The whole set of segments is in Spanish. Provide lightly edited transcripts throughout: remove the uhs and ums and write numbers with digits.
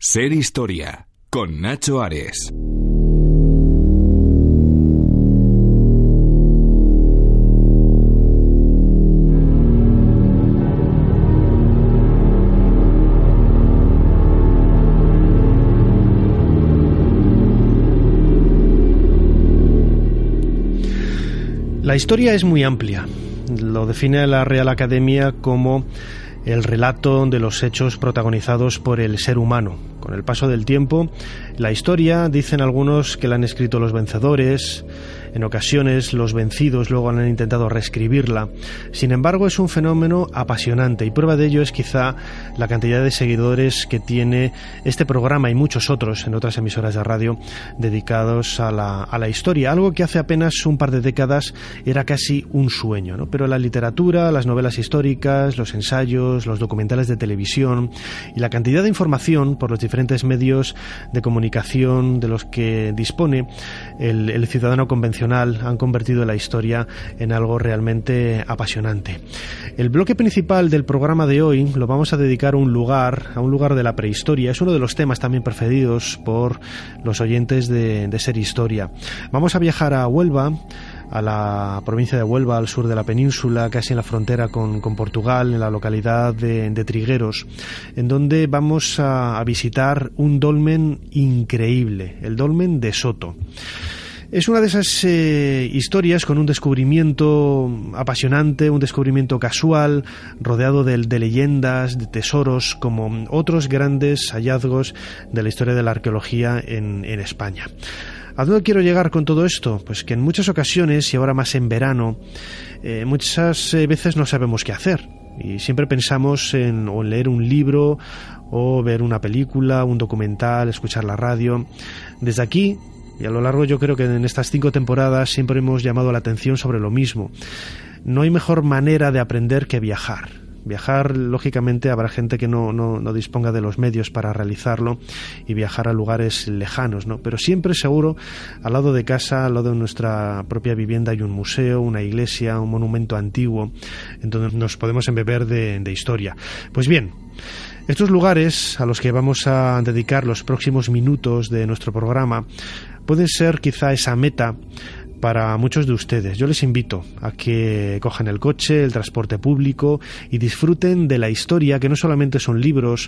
Ser Historia, con Nacho Ares. La historia es muy amplia. Lo define la Real Academia como el relato de los hechos protagonizados por el ser humano. Con el paso del tiempo, la historia, dicen algunos que la han escrito los vencedores, en ocasiones los vencidos luego han intentado reescribirla. Sin embargo, es un fenómeno apasionante y prueba de ello es quizá la cantidad de seguidores que tiene este programa y muchos otros en otras emisoras de radio dedicados a la historia, algo que hace apenas un par de décadas era casi un sueño, ¿no? Pero la literatura, las novelas históricas, los ensayos, los documentales de televisión y la cantidad de información por los diferentes medios de comunicación de los que dispone el ciudadano convencional han convertido la historia en algo realmente apasionante. El bloque principal del programa de hoy lo vamos a dedicar a un lugar de la prehistoria. Es uno de los temas también preferidos por los oyentes de Ser Historia. Vamos a viajar a Huelva, a la provincia de Huelva, al sur de la península, casi en la frontera con Portugal, en la localidad de Trigueros, en donde vamos a visitar un dolmen increíble, el dolmen de Soto. Es una de esas historias con un descubrimiento apasionante, un descubrimiento casual, rodeado de leyendas, de tesoros, como otros grandes hallazgos de la historia de la arqueología en España. ¿A dónde quiero llegar con todo esto? Pues que en muchas ocasiones, y ahora más en verano, muchas veces no sabemos qué hacer. Y siempre pensamos en leer un libro, o ver una película, un documental, escuchar la radio. Desde aquí, y a lo largo yo creo que en estas 5 temporadas siempre hemos llamado la atención sobre lo mismo. No hay mejor manera de aprender que viajar. Viajar, lógicamente, habrá gente que no disponga de los medios para realizarlo y viajar a lugares lejanos, ¿no? Pero siempre seguro, al lado de casa, al lado de nuestra propia vivienda, hay un museo, una iglesia, un monumento antiguo, en donde nos podemos embeber de historia. Pues bien, estos lugares a los que vamos a dedicar los próximos minutos de nuestro programa pueden ser quizá esa meta para muchos de ustedes. Yo les invito a que cojan el coche, el transporte público y disfruten de la historia, que no solamente son libros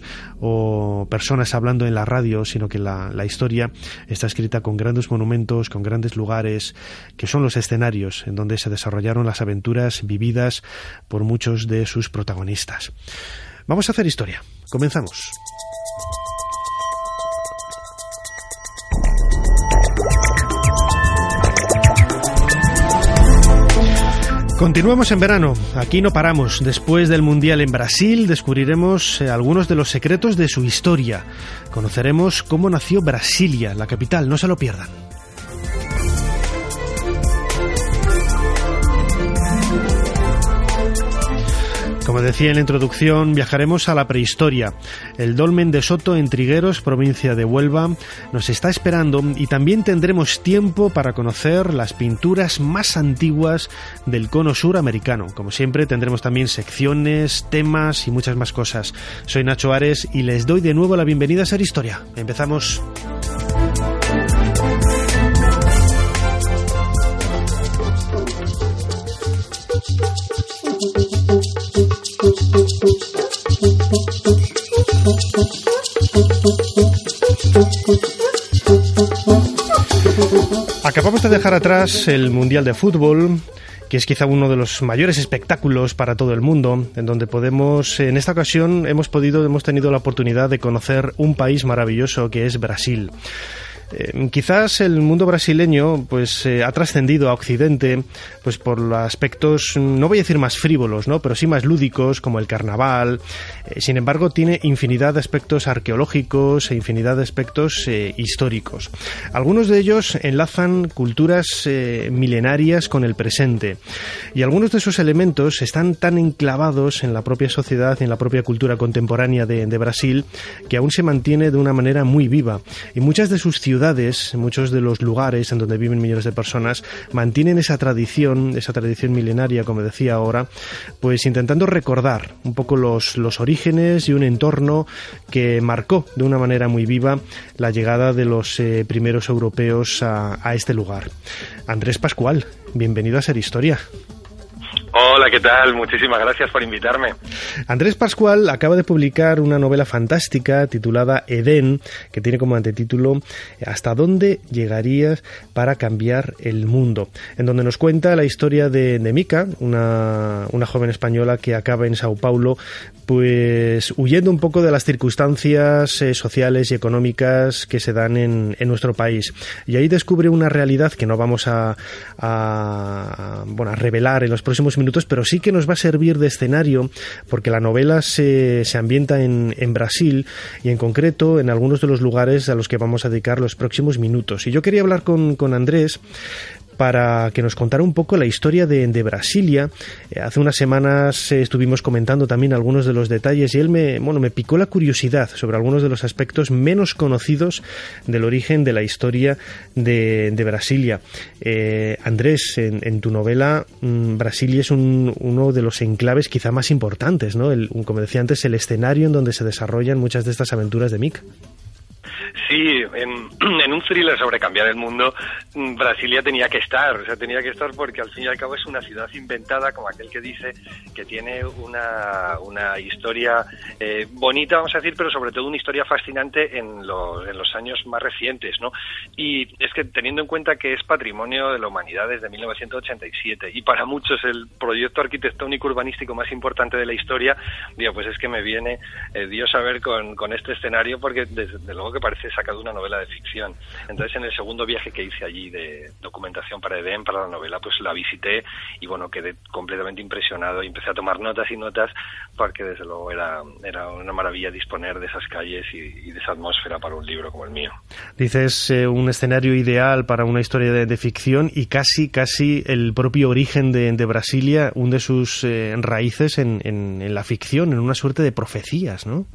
o personas hablando en la radio, sino que la historia está escrita con grandes monumentos, con grandes lugares, que son los escenarios en donde se desarrollaron las aventuras vividas por muchos de sus protagonistas. Vamos a hacer historia. Comenzamos. Continuamos en verano, aquí no paramos. Después del Mundial en Brasil descubriremos algunos de los secretos de su historia. Conoceremos cómo nació Brasilia, la capital, no se lo pierdan. Como decía en la introducción, viajaremos a la prehistoria. El dolmen de Soto en Trigueros, provincia de Huelva, nos está esperando y también tendremos tiempo para conocer las pinturas más antiguas del cono sur americano. Como siempre, tendremos también secciones, temas y muchas más cosas. Soy Nacho Ares y les doy de nuevo la bienvenida a Ser Historia. Empezamos. Acabamos de dejar atrás el Mundial de Fútbol, que es quizá uno de los mayores espectáculos para todo el mundo, en donde en esta ocasión hemos tenido la oportunidad de conocer un país maravilloso que es Brasil. Quizás el mundo brasileño ha trascendido a Occidente por los aspectos, no voy a decir más frívolos, ¿no?, pero sí más lúdicos, como el carnaval. Sin embargo, tiene infinidad de aspectos arqueológicos e infinidad de aspectos históricos. Algunos de ellos enlazan culturas milenarias con el presente, y algunos de esos elementos están tan enclavados en la propia sociedad y en la propia cultura contemporánea de Brasil, que aún se mantiene de una manera muy viva, y muchas de sus ciudades ciudades, muchos de los lugares en donde viven millones de personas mantienen esa tradición milenaria, como decía ahora, pues intentando recordar un poco los orígenes y un entorno que marcó de una manera muy viva la llegada de los primeros europeos a este lugar. Andrés Pascual, bienvenido a Ser Historia. Hola, ¿qué tal? Muchísimas gracias por invitarme. Andrés Pascual acaba de publicar una novela fantástica titulada Edén, que tiene como antetítulo ¿Hasta dónde llegarías para cambiar el mundo?, en donde nos cuenta la historia de Mica, una joven española que acaba en Sao Paulo, pues huyendo un poco de las circunstancias sociales y económicas que se dan en nuestro país. Y ahí descubre una realidad que no vamos a revelar en los próximos minutos, pero sí que nos va a servir de escenario, porque la novela se ambienta en Brasil, y en concreto en algunos de los lugares a los que vamos a dedicar los próximos minutos. Y yo quería hablar con Andrés para que nos contara un poco la historia de Brasilia. Hace unas semanas estuvimos comentando también algunos de los detalles y él me picó la curiosidad sobre algunos de los aspectos menos conocidos del origen de la historia de Brasilia. Andrés, en tu novela, Brasilia es uno de los enclaves quizá más importantes, ¿no? Como decía antes, el escenario en donde se desarrollan muchas de estas aventuras de Mica. Sí, en un thriller sobre cambiar el mundo, Brasilia tenía que estar porque al fin y al cabo es una ciudad inventada, como aquel que dice que tiene una historia bonita, vamos a decir, pero sobre todo una historia fascinante en los años más recientes, ¿no? Y es que teniendo en cuenta que es patrimonio de la humanidad desde 1987 y para muchos el proyecto arquitectónico urbanístico más importante de la historia, pues es que me viene Dios a ver con este escenario, porque desde luego que parece sacado una novela de ficción. Entonces, en el segundo viaje que hice allí de documentación para Edén, para la novela, pues la visité y quedé completamente impresionado y empecé a tomar notas y notas, porque desde luego era una maravilla disponer de esas calles y de esa atmósfera para un libro como el mío. Dices un escenario ideal para una historia de ficción, y casi el propio origen de Brasilia hunde sus raíces en la ficción, en una suerte de profecías, ¿no?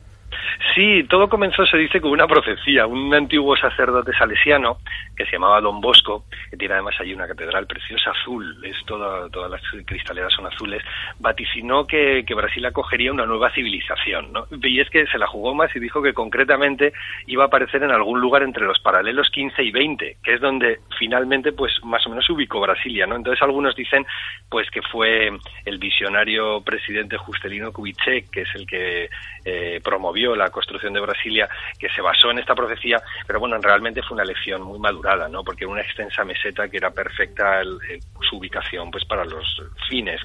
Sí, todo comenzó, se dice, con una profecía. Un antiguo sacerdote salesiano que se llamaba Don Bosco, que tiene además allí una catedral preciosa azul, todas las cristaleras son azules, vaticinó que Brasil acogería una nueva civilización, ¿no? Y es que se la jugó más y dijo que concretamente iba a aparecer en algún lugar entre los paralelos 15 y 20, que es donde finalmente pues más o menos se ubicó Brasilia, ¿no? Entonces algunos dicen pues que fue el visionario presidente Juscelino Kubitschek, que es el que promovió la construcción de Brasilia, que se basó en esta profecía, pero realmente fue una elección muy madurada, ¿no? Porque era una extensa meseta que era perfecta su ubicación pues para los fines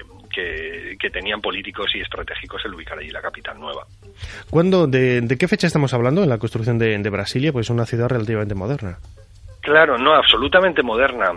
que tenían políticos y estratégicos el ubicar allí la capital nueva. ¿De qué fecha estamos hablando en la construcción de Brasilia? Pues es una ciudad relativamente moderna. Claro, no, absolutamente moderna.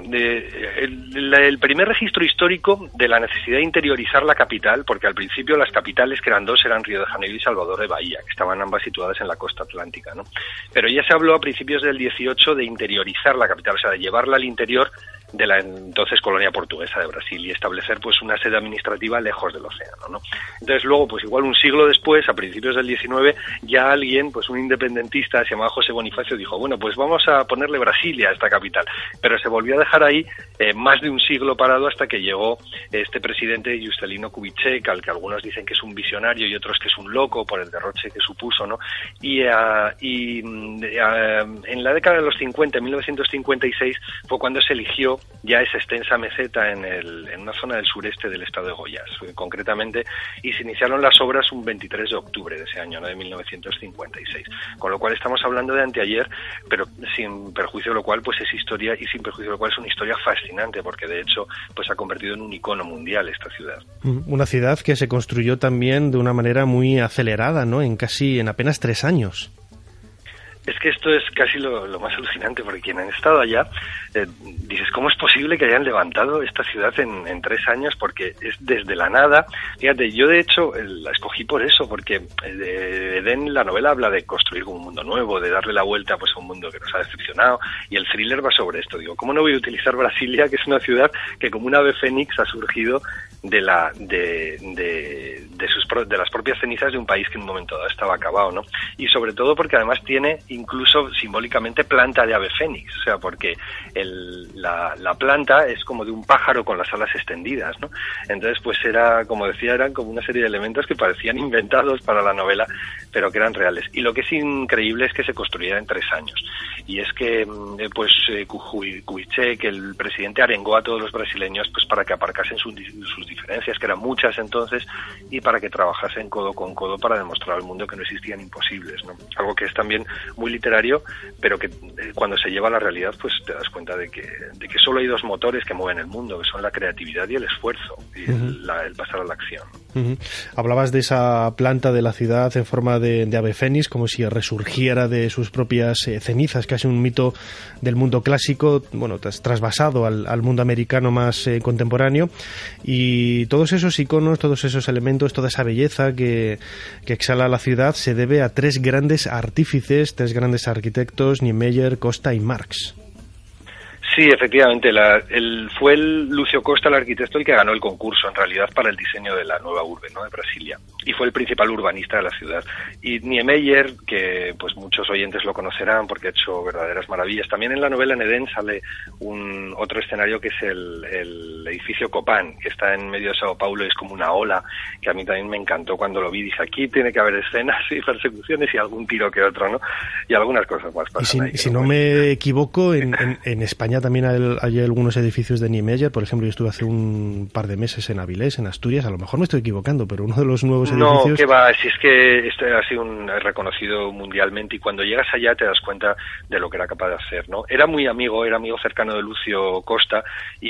El primer registro histórico de la necesidad de interiorizar la capital, porque al principio las capitales, que eran dos, eran Río de Janeiro y Salvador de Bahía, que estaban ambas situadas en la costa atlántica, ¿no? Pero ya se habló a principios del 18 de interiorizar la capital, o sea, de llevarla al interior de la entonces colonia portuguesa de Brasil y establecer pues una sede administrativa lejos del océano, ¿no? Entonces luego, pues igual un siglo después, a principios del 19, ya alguien, pues un independentista, se llamaba José Bonifacio, dijo, pues vamos a ponerle Brasilia a esta capital, pero se volvió a dejar ahí más de un siglo parado hasta que llegó este presidente Juscelino Kubitschek, al que algunos dicen que es un visionario y otros que es un loco por el derroche que supuso, ¿no? Y en la década de los 50, en 1956, fue cuando se eligió ya esa extensa meseta en una zona del sureste del estado de Goiás, concretamente, y se iniciaron las obras un 23 de octubre de ese año, ¿no? De 1956, con lo cual estamos hablando de anteayer, pero sin perjuicio de lo cual pues es historia, y sin perjuicio de lo cual es una historia fascinante, porque de hecho pues ha convertido en un icono mundial esta ciudad. Una ciudad que se construyó también de una manera muy acelerada, ¿no? En apenas 3 años. Es que esto es casi lo más alucinante, porque quien han estado allá, dices, ¿cómo es posible que hayan levantado esta ciudad en 3 años? Porque es desde la nada. Fíjate, yo de hecho la escogí por eso, porque Edén, la novela, habla de construir un mundo nuevo, de darle la vuelta pues a un mundo que nos ha decepcionado, y el thriller va sobre esto. Digo, ¿cómo no voy a utilizar Brasilia, que es una ciudad que como un ave fénix ha surgido de las propias cenizas de un país que en un momento dado estaba acabado, ¿no? Y sobre todo porque además tiene incluso simbólicamente planta de ave fénix, o sea, porque la planta es como de un pájaro con las alas extendidas, ¿no? Entonces, pues era, como decía, eran como una serie de elementos que parecían inventados para la novela, pero que eran reales. Y lo que es increíble es que se construyera en 3 años. Y es que, Kubitschek, el presidente, arengó a todos los brasileños pues para que aparcasen sus diferencias, que eran muchas entonces, y para que trabajasen codo con codo para demostrar al mundo que no existían imposibles, ¿no? Algo que es también muy literario, pero que cuando se lleva a la realidad, pues te das cuenta de que solo hay 2 motores que mueven el mundo, que son la creatividad y el esfuerzo, y el pasar a la acción. Hablabas de esa planta de la ciudad en forma de ave fénix, como si resurgiera de sus propias cenizas, casi un mito del mundo clásico, bueno, trasvasado al mundo americano más contemporáneo, y todos esos iconos, todos esos elementos, toda esa belleza que exhala la ciudad se debe a 3 grandes artífices, 3 grandes arquitectos, Niemeyer, Costa y Marx. Sí, efectivamente, fue Lúcio Costa, el arquitecto, el que ganó el concurso, en realidad, para el diseño de la nueva urbe, ¿no?, de Brasilia, y fue el principal urbanista de la ciudad. Y Niemeyer, que pues muchos oyentes lo conocerán porque ha hecho verdaderas maravillas. También en la novela, en Edén, sale otro escenario que es el edificio Copán, que está en medio de Sao Paulo, y es como una ola, que a mí también me encantó cuando lo vi. Dije, aquí tiene que haber escenas y persecuciones y algún tiro que otro, ¿no? Y algunas cosas más pasan. Y si no me equivoco, en España también hay algunos edificios de Niemeyer. Por ejemplo, yo estuve hace un par de meses en Avilés, en Asturias. A lo mejor me estoy equivocando, pero uno de los nuevos edificios... No, que va, si es que este ha sido reconocido mundialmente, y cuando llegas allá te das cuenta de lo que era capaz de hacer, ¿no? Era amigo cercano de Lúcio Costa,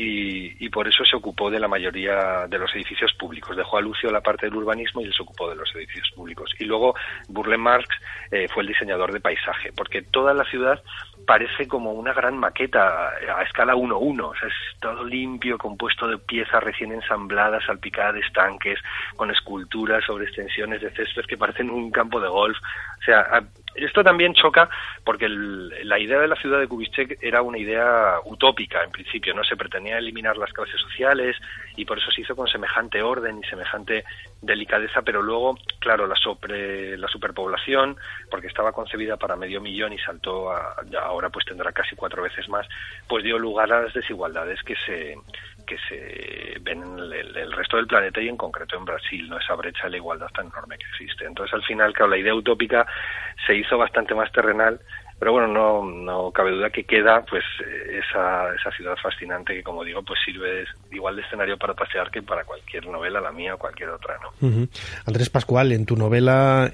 y por eso se ocupó de la mayoría de los edificios públicos. Dejó a Lúcio la parte del urbanismo y él se ocupó de los edificios públicos. Y luego Burle Marx fue el diseñador de paisaje, porque toda la ciudad parece como una gran maqueta a escala 1:1, o sea, es todo limpio, compuesto de piezas recién ensambladas, salpicadas de estanques, con esculturas sobre extensiones de césped que parecen un campo de golf. O sea, esto también choca porque la idea de la ciudad de Kubitschek era una idea utópica en principio, no se pretendía eliminar las clases sociales, y por eso se hizo con semejante orden y semejante delicadeza, pero luego, claro, la superpoblación, porque estaba concebida para 500.000 y saltó ahora pues tendrá casi 4 veces más, pues dio lugar a las desigualdades que se ven en el resto del planeta, y en concreto en Brasil, ¿no? Esa brecha de la igualdad tan enorme que existe. Entonces, al final, claro, la idea utópica se hizo bastante más terrenal, pero bueno, no cabe duda que queda pues esa ciudad fascinante que, como digo, pues sirve igual de escenario para pasear que para cualquier novela, la mía o cualquier otra, ¿no? Andrés Pascual, en tu novela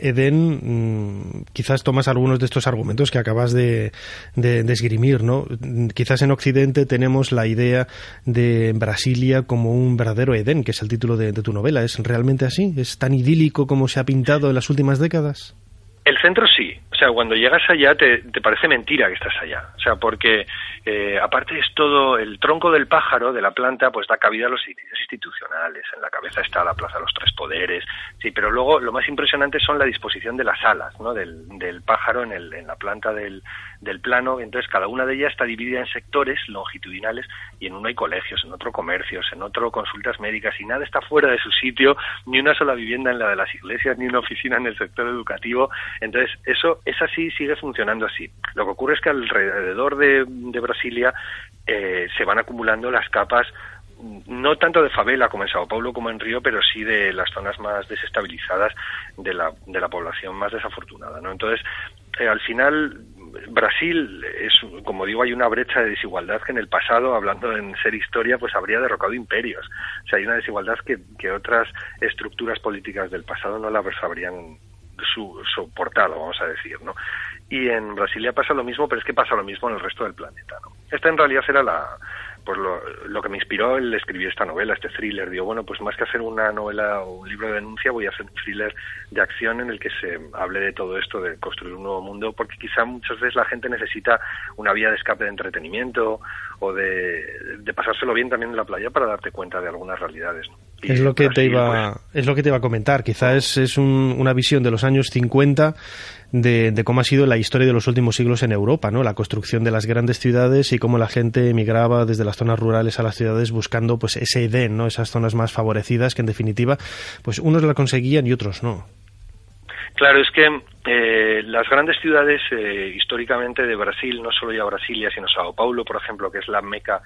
Edén, quizás tomas algunos de estos argumentos que acabas de esgrimir, ¿no? Quizás en Occidente tenemos la idea de Brasilia como un verdadero Edén, que es el título de tu novela. ¿Es realmente así? ¿Es tan idílico como se ha pintado en las últimas décadas? El centro sí, o sea, cuando llegas allá te parece mentira que estás allá, o sea, porque aparte es todo el tronco del pájaro, de la planta, pues da cabida a los edificios institucionales. En la cabeza está la Plaza de los Tres Poderes, sí, pero luego lo más impresionante son la disposición de las alas, ¿no?, del pájaro en la planta del plano. Entonces cada una de ellas está dividida en sectores longitudinales, y en uno hay colegios, en otro comercios, en otro consultas médicas, y nada está fuera de su sitio, ni una sola vivienda en la de las iglesias, ni una oficina en el sector educativo. Entonces eso es así, sigue funcionando así. Lo que ocurre es que alrededor de Brasilia se van acumulando las capas, no tanto de favela como en Sao Paulo como en Río, pero sí de las zonas más desestabilizadas de la población más desafortunada, ¿no? Entonces, al final, Brasil es, como digo, hay una brecha de desigualdad que en el pasado, hablando en ser historia, pues habría derrocado imperios. O sea, hay una desigualdad que otras estructuras políticas del pasado no la habrían soportado, vamos a decir, ¿no? Y en Brasilia pasa lo mismo, pero es que pasa lo mismo en el resto del planeta, ¿no? Esta en realidad era pues lo que me inspiró el escribir esta novela, este thriller. Digo, bueno, pues más que hacer una novela o un libro de denuncia, voy a hacer un thriller de acción en el que se hable de todo esto, de construir un nuevo mundo, porque quizá muchas veces la gente necesita una vía de escape de entretenimiento o de pasárselo bien también en la playa para darte cuenta de algunas realidades, ¿no? Es lo que te iba a comentar. Quizás es una visión de los años 50 de cómo ha sido la historia de los últimos siglos en Europa, ¿no? La construcción de las grandes ciudades y cómo la gente emigraba desde las zonas rurales a las ciudades buscando pues ese Edén, ¿no? Esas zonas más favorecidas que en definitiva pues unos la conseguían y otros no. Claro, es que Las grandes ciudades históricamente de Brasil, no solo ya Brasilia, sino Sao Paulo, por ejemplo, que es la meca,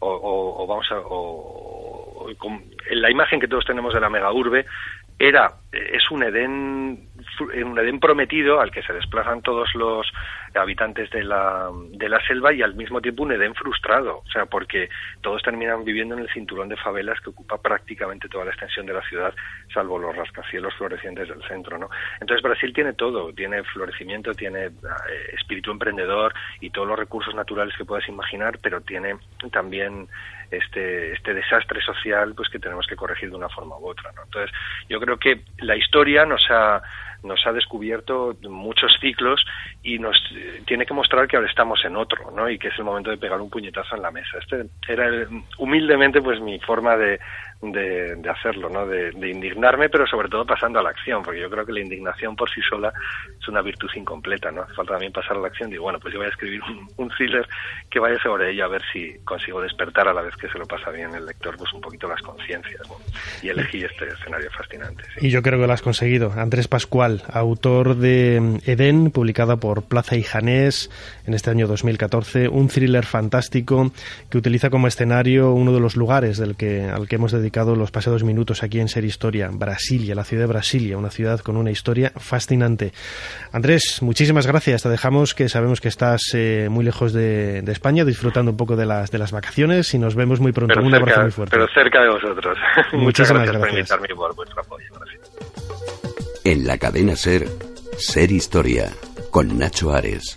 la imagen que todos tenemos de la mega urbe, es un Edén prometido al que se desplazan todos los habitantes de la selva, y al mismo tiempo un Edén frustrado, o sea, porque todos terminan viviendo en el cinturón de favelas que ocupa prácticamente toda la extensión de la ciudad, salvo los rascacielos florecientes del centro, ¿no? Entonces Brasil tiene todo, tiene florecimiento, tiene espíritu emprendedor y todos los recursos naturales que puedas imaginar, pero tiene también este desastre social, pues, que tenemos que corregir de una forma u otra, ¿no? Entonces yo creo que la historia nos ha descubierto muchos ciclos y nos tiene que mostrar que ahora estamos en otro, ¿no? Y que es el momento de pegar un puñetazo en la mesa. Este era humildemente, pues, mi forma de hacerlo, ¿no? De indignarme, pero sobre todo pasando a la acción, porque yo creo que la indignación por sí sola es una virtud incompleta, ¿no? Hace falta también pasar a la acción. Digo, bueno, pues yo voy a escribir un thriller que vaya sobre ello, a ver si consigo despertar, a la vez que se lo pasa bien el lector, pues un poquito las conciencias, ¿no? Y elegí este escenario fascinante. Sí. Y yo creo que lo has conseguido. Andrés Pascual, autor de Edén, publicada por Plaza y Janés en este año 2014, un thriller fantástico que utiliza como escenario uno de los lugares al que hemos dedicado los pasados minutos aquí en Ser Historia, Brasilia, la ciudad de Brasilia, una ciudad con una historia fascinante. Andrés, muchísimas gracias. Te dejamos, que sabemos que estás muy lejos de España, disfrutando un poco de las vacaciones, y nos vemos muy pronto. Un abrazo muy fuerte. Pero cerca de vosotros. Muchísimas gracias por invitarme y por vuestro apoyo. Gracias. En la cadena Ser, Ser Historia, con Nacho Ares.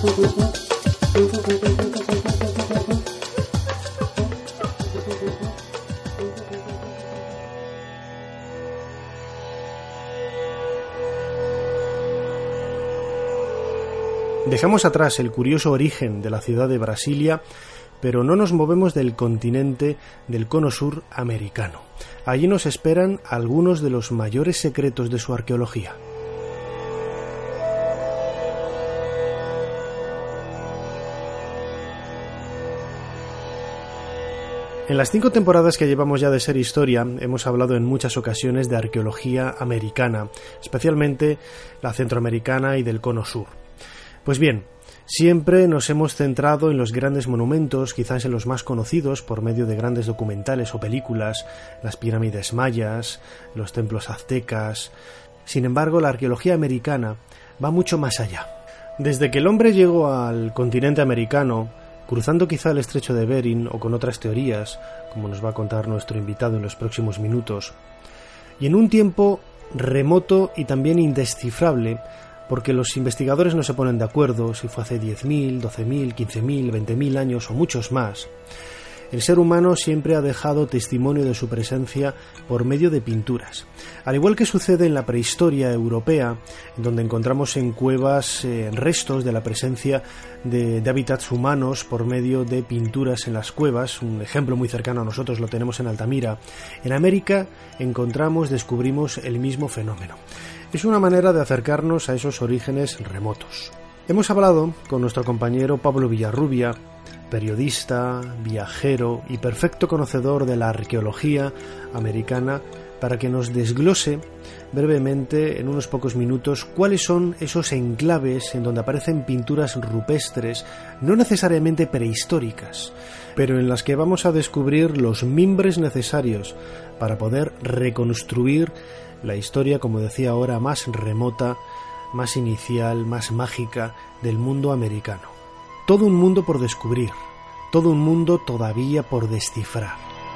Dejamos atrás el curioso origen de la ciudad de Brasilia, pero no nos movemos del continente del cono sur americano. Allí nos esperan algunos de los mayores secretos de su arqueología. En las 5 temporadas que llevamos ya de Ser Historia hemos hablado en muchas ocasiones de arqueología americana, especialmente la centroamericana y del cono sur. Pues bien, siempre nos hemos centrado en los grandes monumentos, quizás en los más conocidos por medio de grandes documentales o películas, las pirámides mayas, los templos aztecas. Sin embargo, la arqueología americana va mucho más allá. Desde que el hombre llegó al continente americano, cruzando quizá el estrecho de Bering o con otras teorías, como nos va a contar nuestro invitado en los próximos minutos, y en un tiempo remoto y también indescifrable, porque los investigadores no se ponen de acuerdo si fue hace 10.000, 12.000, 15.000, 20.000 años o muchos más, el ser humano siempre ha dejado testimonio de su presencia por medio de pinturas. Al igual que sucede en la prehistoria europea, en donde encontramos en cuevas restos de la presencia de hábitats humanos por medio de pinturas en las cuevas, un ejemplo muy cercano a nosotros lo tenemos en Altamira, en América descubrimos el mismo fenómeno. Es una manera de acercarnos a esos orígenes remotos. Hemos hablado con nuestro compañero Pablo Villarrubia, periodista, viajero y perfecto conocedor de la arqueología americana, para que nos desglose brevemente en unos pocos minutos cuáles son esos enclaves en donde aparecen pinturas rupestres, no necesariamente prehistóricas, pero en las que vamos a descubrir los mimbres necesarios para poder reconstruir la historia, como decía ahora, más remota, más inicial, más mágica del mundo americano. Todo un mundo por descubrir, todo un mundo todavía por descifrar.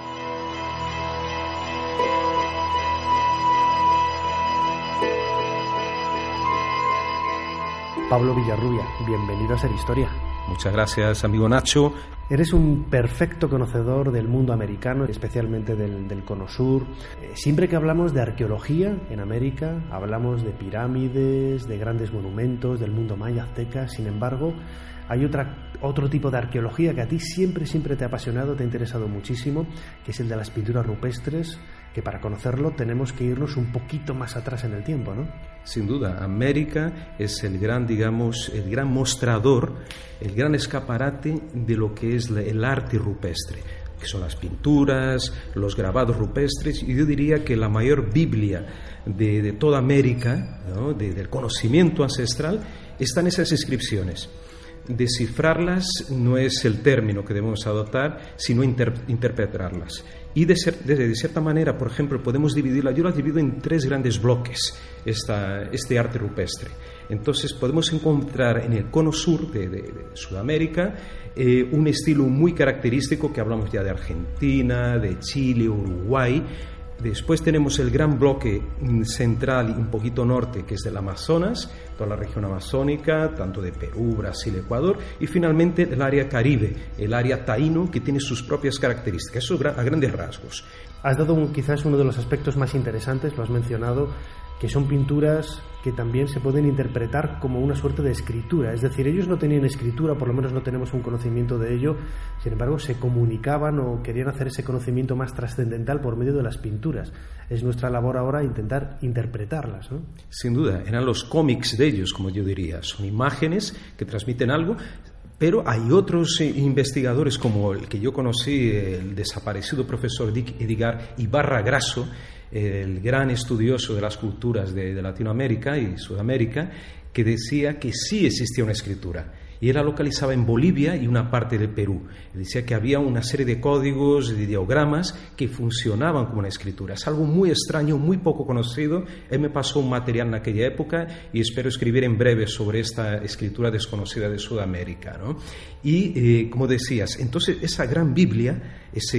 Pablo Villarrubia, bienvenido a Ser Historia. Muchas gracias, amigo Nacho. Eres un perfecto conocedor del mundo americano, especialmente del cono sur. Siempre que hablamos de arqueología en América, hablamos de pirámides, de grandes monumentos, del mundo maya, azteca. Sin embargo, hay otro tipo de arqueología que a ti siempre te ha apasionado, te ha interesado muchísimo, que es el de las pinturas rupestres, que para conocerlo tenemos que irnos un poquito más atrás en el tiempo, ¿no? Sin duda, América es el gran mostrador, el gran escaparate de lo que es el arte rupestre. que son las pinturas, los grabados rupestres, y yo diría que la mayor Biblia de toda América, ¿no?, del conocimiento ancestral, están esas inscripciones. Descifrarlas no es el término que debemos adoptar, sino interpretarlas. Y de cierta manera, por ejemplo, podemos dividirla, yo la divido en 3 grandes bloques, este arte rupestre. Entonces podemos encontrar en el cono sur de Sudamérica un estilo muy característico, que hablamos ya de Argentina, de Chile, Uruguay. Después tenemos el gran bloque central y un poquito norte, que es del Amazonas, toda la región amazónica, tanto de Perú, Brasil, Ecuador, y finalmente el área Caribe, el área taíno, que tiene sus propias características, eso a grandes rasgos. Has dado quizás uno de los aspectos más interesantes, lo has mencionado, que son pinturas que también se pueden interpretar como una suerte de escritura. Es decir, ellos no tenían escritura, por lo menos no tenemos un conocimiento de ello, sin embargo se comunicaban o querían hacer ese conocimiento más trascendental por medio de las pinturas. Es nuestra labor ahora intentar interpretarlas, ¿no? Sin duda, eran los cómics de ellos, como yo diría. Son imágenes que transmiten algo. Pero hay otros investigadores, como el que yo conocí, el desaparecido profesor Edgar Ibarra Grasso, el gran estudioso de las culturas de Latinoamérica y Sudamérica, que decía que sí existía una escritura. Y él la localizaba en Bolivia y una parte de Perú. Decía que había una serie de códigos, de ideogramas que funcionaban como una escritura. Es algo muy extraño, muy poco conocido. Él me pasó un material en aquella época y espero escribir en breve sobre esta escritura desconocida de Sudamérica, ¿no? Y, como decías, entonces esa gran Biblia,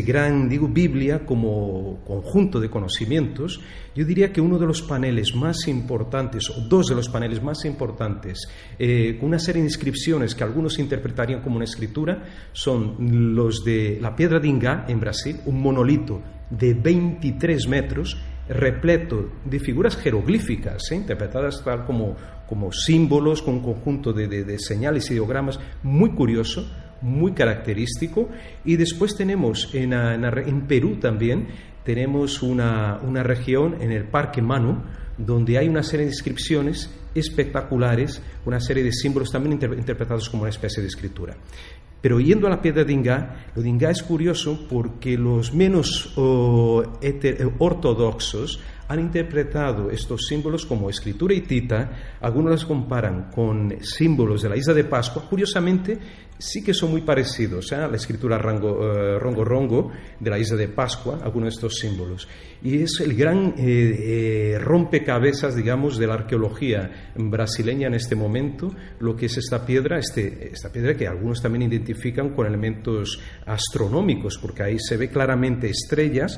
Biblia como conjunto de conocimientos, yo diría que uno de los paneles más importantes, o 2 de los paneles más importantes, con una serie de inscripciones que algunos interpretarían como una escritura, son los de la Piedra de Ingá, en Brasil, un monolito de 23 metros, repleto de figuras jeroglíficas, interpretadas tal como símbolos, con un conjunto de señales y ideogramas muy curioso, muy característico. Y después tenemos en Perú también, tenemos una región en el Parque Manu, donde hay una serie de inscripciones espectaculares, una serie de símbolos también interpretados como una especie de escritura. Pero yendo a la Piedra de Ingá, lo de Ingá es curioso porque los menos ortodoxos han interpretado estos símbolos como escritura hitita. Algunos las comparan con símbolos de la isla de Pascua. Curiosamente, sí que son muy parecidos a la escritura rongo-rongo de la isla de Pascua, algunos de estos símbolos. Y es el gran rompecabezas, digamos, de la arqueología brasileña en este momento, lo que es esta piedra que algunos también identifican con elementos astronómicos, porque ahí se ve claramente estrellas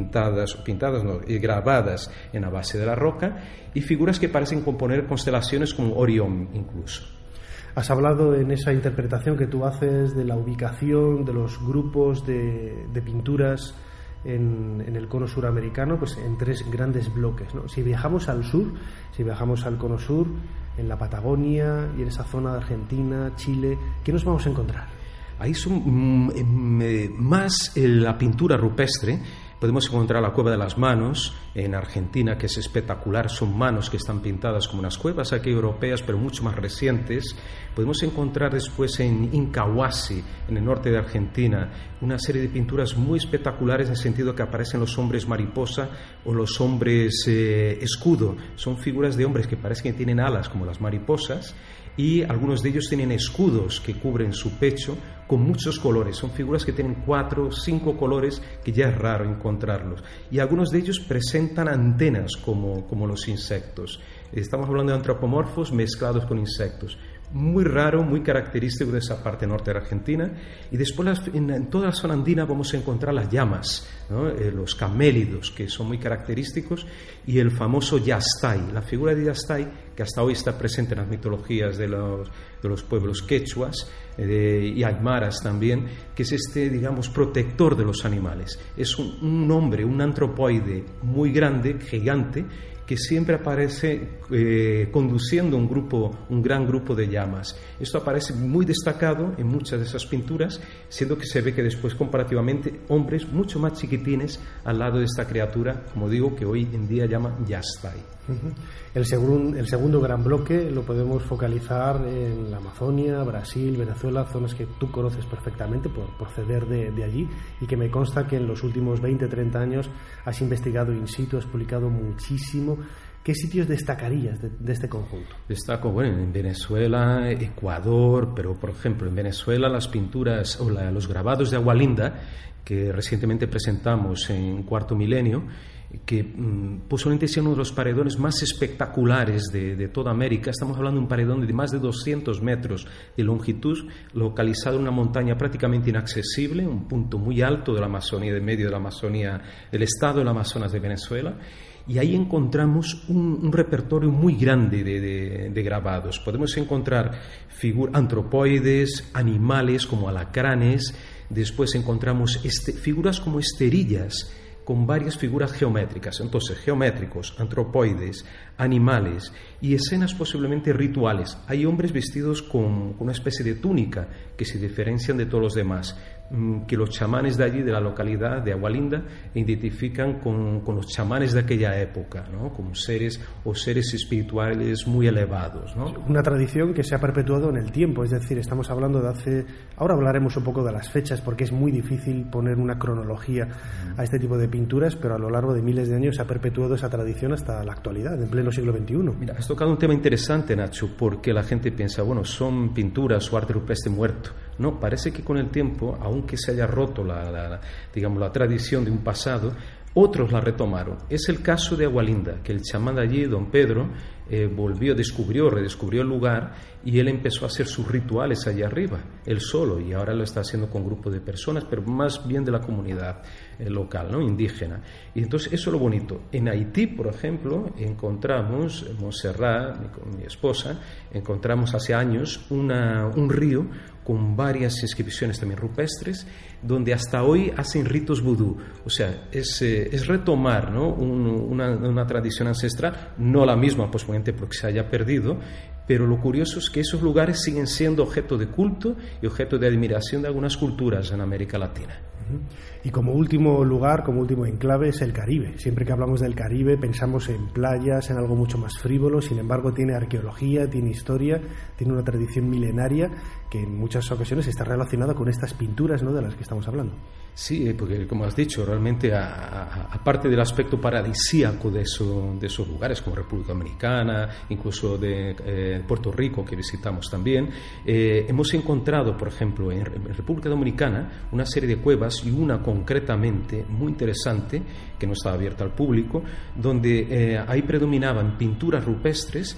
grabadas en la base de la roca, y figuras que parecen componer constelaciones como Orión incluso. Has hablado en esa interpretación que tú haces de la ubicación de los grupos de pinturas en el cono suramericano, pues en 3 grandes bloques, ¿no? Si viajamos al sur, si viajamos al cono sur, en la Patagonia y en esa zona de Argentina, Chile, ¿qué nos vamos a encontrar? Ahí son más la pintura rupestre. Podemos encontrar la Cueva de las Manos en Argentina, que es espectacular. Son manos que están pintadas como unas cuevas aquí europeas, pero mucho más recientes. Podemos encontrar después en Incahuasi, en el norte de Argentina, una serie de pinturas muy espectaculares, en el sentido que aparecen los hombres mariposa o los hombres escudo. Son figuras de hombres que parecen que tienen alas como las mariposas, y algunos de ellos tienen escudos que cubren su pecho con muchos colores. Son figuras que tienen 4 o 5 colores, que ya es raro encontrarlos. Y algunos de ellos presentan antenas como los insectos. Estamos hablando de antropomorfos mezclados con insectos. Muy raro, muy característico de esa parte norte de Argentina. Y después en toda la zona andina vamos a encontrar las llamas, ¿no? Los camélidos, que son muy característicos, y el famoso Yastay, la figura de Yastay, que hasta hoy está presente en las mitologías de los pueblos quechuas y aymaras también, que es digamos, protector de los animales. Es un hombre, un antropoide muy grande, gigante, que siempre aparece conduciendo un gran grupo de llamas. Esto aparece muy destacado en muchas de esas pinturas, siendo que se ve que después comparativamente hombres mucho más chiquitines al lado de esta criatura, como digo, que hoy en día llaman Yastai. El segundo gran bloque lo podemos focalizar en la Amazonia, Brasil, Venezuela, zonas que tú conoces perfectamente por proceder de allí, y que me consta que en los últimos 20-30 años has investigado in situ, has publicado muchísimo. ¿Qué sitios destacarías de este conjunto? Destaco, bueno, en Venezuela, Ecuador, pero por ejemplo en Venezuela las pinturas o los grabados de Agua Linda, que recientemente presentamos en Cuarto Milenio, que posiblemente sea uno de los paredones más espectaculares de toda América. Estamos hablando de un paredón de más de 200 metros de longitud, localizado en una montaña prácticamente inaccesible, un punto muy alto de la Amazonía, de medio de la Amazonía, del estado del Amazonas de Venezuela. Y ahí encontramos un repertorio muy grande de grabados. Podemos encontrar antropoides, animales como alacranes. Después encontramos figuras como esterillas, con varias figuras geométricas. Entonces, geométricos, antropoides, animales y escenas posiblemente rituales. Hay hombres vestidos con una especie de túnica que se diferencian de todos los demás, que los chamanes de allí, de la localidad de Agua Linda, identifican con los chamanes de aquella época, ¿no? Como seres espirituales muy elevados, ¿no? Una tradición que se ha perpetuado en el tiempo, es decir, estamos hablando de hace... Ahora hablaremos un poco de las fechas, porque es muy difícil poner una cronología a este tipo de pinturas, pero a lo largo de miles de años se ha perpetuado esa tradición hasta la actualidad, en pleno siglo XXI. Mira, has tocado un tema interesante, Nacho, porque la gente piensa, bueno, son pinturas o arte rupestre muerto. No, parece que con el tiempo, aunque se haya roto la tradición de un pasado, otros la retomaron. Es el caso de Agua Linda, que el chamán de allí, don Pedro, redescubrió el lugar, y él empezó a hacer sus rituales allá arriba, él solo, y ahora lo está haciendo con grupos de personas, pero más bien de la comunidad local, ¿no? Indígena. Y entonces eso es lo bonito. En Haití, por ejemplo, encontramos, en Montserrat, con mi esposa, encontramos hace años un río con varias inscripciones también rupestres, donde hasta hoy hacen ritos vudú. O sea, es retomar, ¿no? una tradición ancestral, no la misma posiblemente porque se haya perdido, pero lo curioso es que esos lugares siguen siendo objeto de culto y objeto de admiración de algunas culturas en América Latina. Y como último lugar, como último enclave, es el Caribe. Siempre que hablamos del Caribe pensamos en playas, en algo mucho más frívolo. Sin embargo, tiene arqueología, tiene historia, tiene una tradición milenaria que en muchas ocasiones está relacionada con estas pinturas, ¿no?, de las que estamos hablando. Sí, porque como has dicho, realmente aparte del aspecto paradisíaco de esos lugares como República Dominicana, incluso de Puerto Rico, que visitamos también, hemos encontrado, por ejemplo, en República Dominicana una serie de cuevas, y una concretamente muy interesante que no estaba abierta al público, donde ahí predominaban pinturas rupestres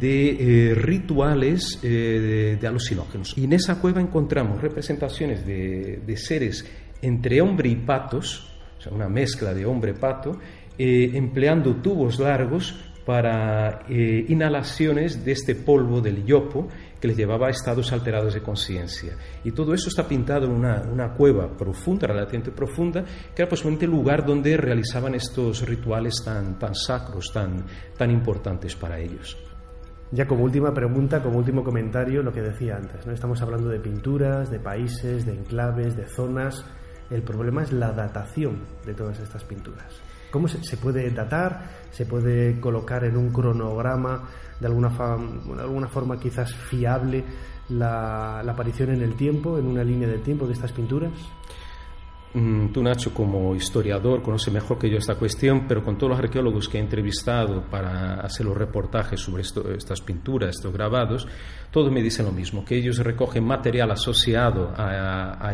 de rituales de alucinógenos. Y en esa cueva encontramos representaciones de seres entre hombre y patos, o sea, una mezcla de hombre-pato, empleando tubos largos para inhalaciones de este polvo del yopo que les llevaba a estados alterados de conciencia. Y todo eso está pintado en una cueva profunda, relativamente profunda, que era posiblemente el lugar donde realizaban estos rituales tan sacros, tan importantes para ellos. Ya como última pregunta, como último comentario, lo que decía antes, ¿no? Estamos hablando de pinturas, de países, de enclaves, de zonas. El problema es la datación de todas estas pinturas. ¿Cómo se puede datar? ¿Se puede colocar en un cronograma de alguna forma quizás fiable la aparición en el tiempo, en una línea de tiempo de estas pinturas? Tú, Nacho, como historiador, conoces mejor que yo esta cuestión, pero con todos los arqueólogos que he entrevistado para hacer los reportajes sobre estas pinturas, estos grabados, todos me dicen lo mismo, que ellos recogen material asociado a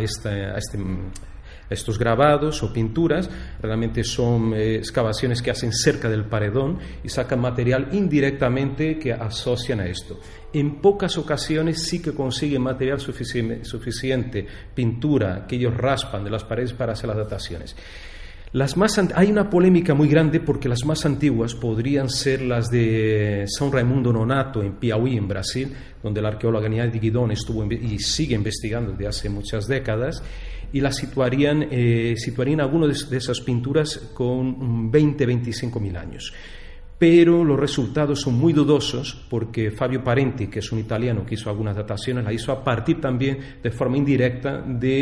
estos grabados o pinturas. Realmente son excavaciones que hacen cerca del paredón y sacan material indirectamente que asocian a esto. En pocas ocasiones sí que consiguen material suficiente, pintura, que ellos raspan de las paredes para hacer las dataciones. Hay una polémica muy grande porque las más antiguas podrían ser las de São Raimundo Nonato en Piauí, en Brasil, donde el arqueólogo Agnaldo Guidón estuvo y sigue investigando desde hace muchas décadas, y las situarían algunas de esas pinturas con 20-25 mil años. pero los resultados son muy dudosos porque Fabio Parenti, que es un italiano que hizo algunas dataciones, la hizo a partir también de forma indirecta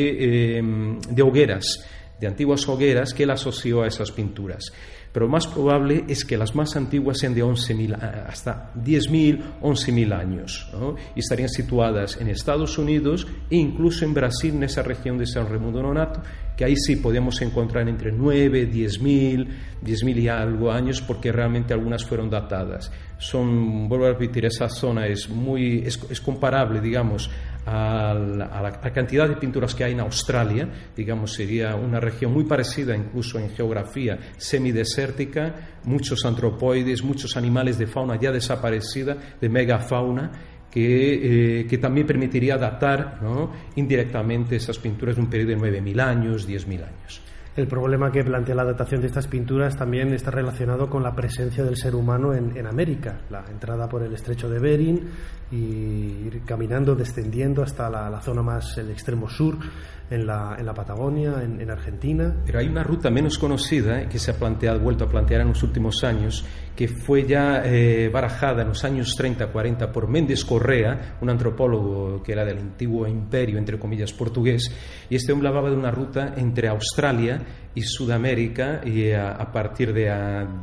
de hogueras, de antiguas hogueras que él asoció a esas pinturas. Pero lo más probable es que las más antiguas sean de 11.000 hasta 10.000, 11.000 años, ¿no? Y estarían situadas en Estados Unidos e incluso en Brasil, en esa región de San Raimundo Nonato, que ahí sí podemos encontrar entre 9, 10.000 y algo años, porque realmente algunas fueron datadas. Vuelvo a repetir, esa zona es comparable, digamos, a la cantidad de pinturas que hay en Australia. Digamos, sería una región muy parecida incluso en geografía semidesértica, muchos antropoides, muchos animales de fauna ya desaparecida, de megafauna, que también permitiría datar, ¿no?, indirectamente esas pinturas de un periodo de 9.000 años, 10.000 años. El problema que plantea la datación de estas pinturas también está relacionado con la presencia del ser humano en América, la entrada por el estrecho de Bering y ir caminando, descendiendo hasta la zona más, el extremo sur, en la Patagonia, en Argentina. Pero hay una ruta menos conocida que se ha vuelto a plantear en los últimos años, que fue ya barajada en los años 30-40 por Méndez Correa, un antropólogo que era del antiguo imperio, entre comillas, portugués, y este hombre hablaba de una ruta entre Australia y Sudamérica, y a partir de